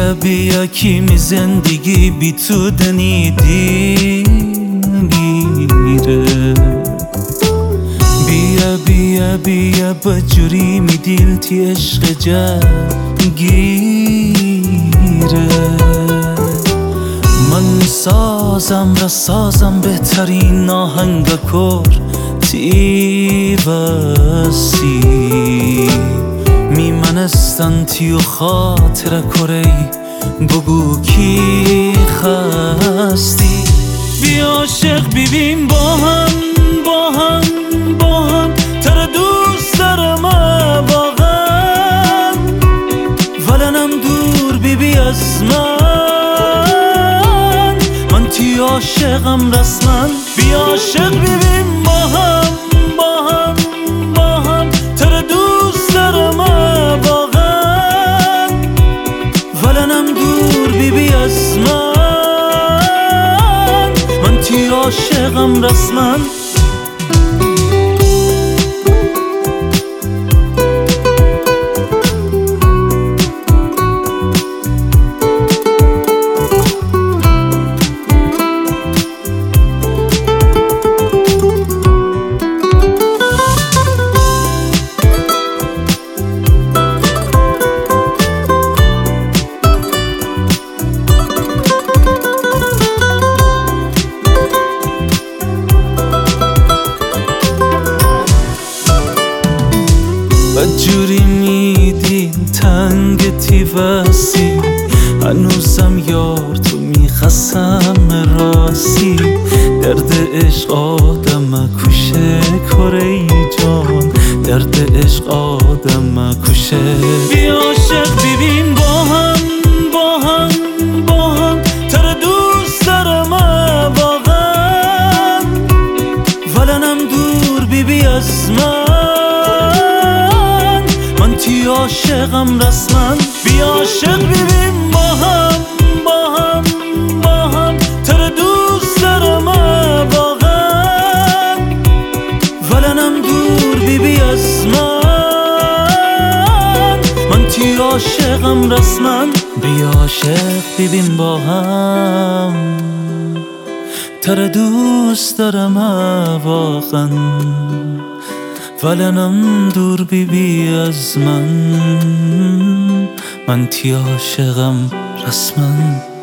بیا kimi زندگی بی تو دنیدی گیره بیا با جوری می دیل تی عشق گیره من سازم را سازم بهترین آهنگا کر تی وسی میمنستن تیو خاطر کری بگو کی خستی بیا عاشق ببین با هم تر دوست دارم واقعا ولنم دور بی از من تی عاشقم رسما بیا عاشق ببین با هم تر دوست دارم واقعا ولنم دور بی از من تی عاشقم رسما جوری میدین تنگ تی وسی هنوزم یار تو میخسم راستی درد عشق آدم کشه کره جان درد عشق آدم کشه بیا عاشق ببین با هم تر دوست دارم واقعا ولنم دور بی از تی عاشقم رسما بیا عاشق ببین با هم تر دوست دارم واقعا ولنم دور بی از من تی عاشقم رسما بیا عاشق ببین با هم تر دوست دارم واقعا ولنم دور بی از من تی عاشقم رسما